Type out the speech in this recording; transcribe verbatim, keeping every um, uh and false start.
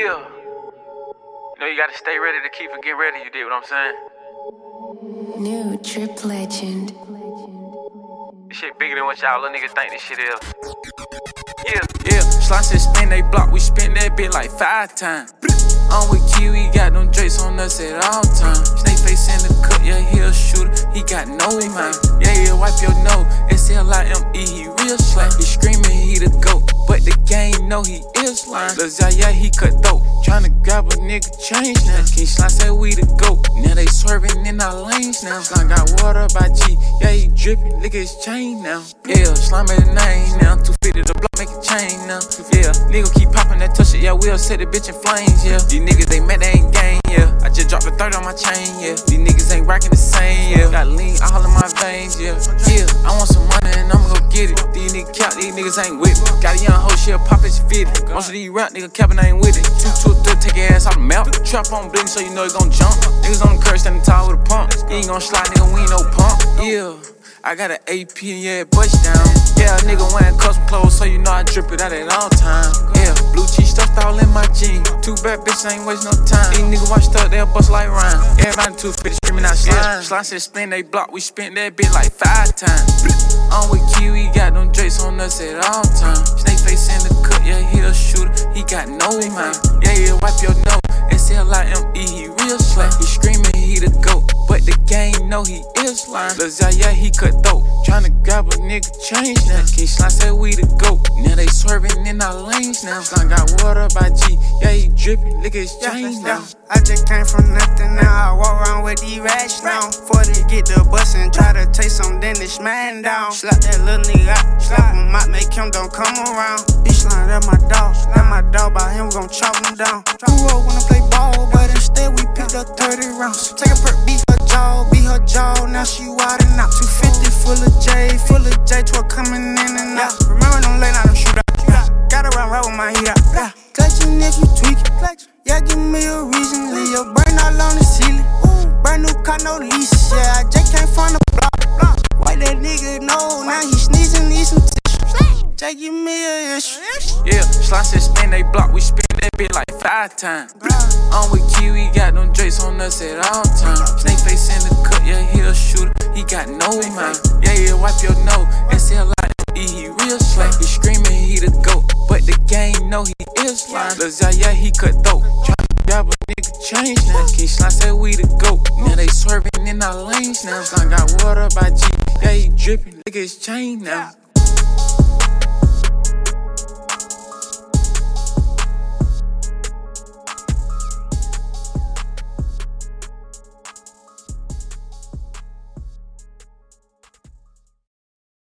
Yeah. You know you gotta stay ready to keep and get ready, you did what I'm saying? New Trip Legend. This shit bigger than what y'all little niggas think this shit is. Yeah, yeah. Slice and spin they block, we spin that bit like five times. I'm with Kiwi, got them drakes on us at all times. Snake face in the cut, yeah, he a shooter, he got no mind. Yeah, yeah, wipe your nose, S L I M E, he real slang. He screaming, he the GOAT, but the game know he is lying. Lil Zaya, he cut dope, tryna grab a nigga change now. King Slime say we the GOAT, now they swerving in our lanes now. Slime got water by G, yeah, he drippin', look at his chain now. Yeah, Slime made a name now, two fifty the block, make a chain now. Yeah, nigga keep poppin' that touch it, yeah, we'll set the bitch in flames, yeah. These niggas, they mad, they ain't gang, yeah. I just dropped a third on my chain, yeah. These niggas ain't rockin' the same, yeah. Got lean all in my veins, yeah. Yeah, I want some money and I'ma go get it. These niggas cap, these niggas ain't with me. Got a young hoe, she'll pop it, she fit it. Most of these rap niggas capping ain't with it. Two, two, three, take your ass out the map. Trap on bling so you know you gon' jump. Niggas on the curb standing tall with a pump. You ain't gon' slide, nigga, we ain't no pump. Yeah, I got an A P and yeah, bust down. Yeah, a nigga wearing custom clothes so you know I drip it out at all times. Yeah, blue cheese stuffed all in my jeans. Two bad bitches ain't waste no time. These niggas washed up, they'll bust like Ryan. Everybody two fifty screaming out slime. Slime said spin they block, we spent that bit like five times. I'm with Kiwi, got them drakes on us at all times. Snake face in the cut, yeah, he a shooter, he got no mind. Yeah, yeah, wipe your nose, S L I M E, he real slang. He screaming, he the GOAT, but the game know he is lying. Lil Zaya, he cut dope, tryna grab a nigga change now. King Slime say we the GOAT, now they swerving in our lanes now. Slime got water by G, yeah, he drippin', look at his chain now. I just came from nothing, now I walk around with these rats now. Before they get the bus and try to take some, then they smash down. Slap that little nigga out, slap him out, make him don't come around. Bitch line, that my dog, that my dog, by him gon' chop him down. Grew up wanna play ball, but instead we picked up thirty rounds. Take a perk, beat her jaw, beat her jaw, now she wildin' out. two fifty full of J, full of J, twelve coming in and out. Remember them late night, them shoot out. Gotta run right with my heat out. Yeah. Clutchin' if you tweak it. Yeah, give me a reason. Leave your brain all on the ceiling. Brand new car, no lease. Yeah, I just came from the block. Why that nigga know? Now he sneezing, need some tissue. Just give me a issue. Yeah, Slime said spin they block, we spin that bit like five times. I'm with Kiwi, got them drakes on us at all times. Snake face in the cut, yeah, he a shooter, he got no mind. Yeah, yeah, wipe your nose, S L I M E, he real slang. He screaming, he the GOAT, but the game know he is lying. Lil Zaya, he cut dope, tryna grab a nigga change now. King Slime say we the GOAT, now they swerving in our lanes now. Slime got water by G, yeah, he drippin', look at his chain now.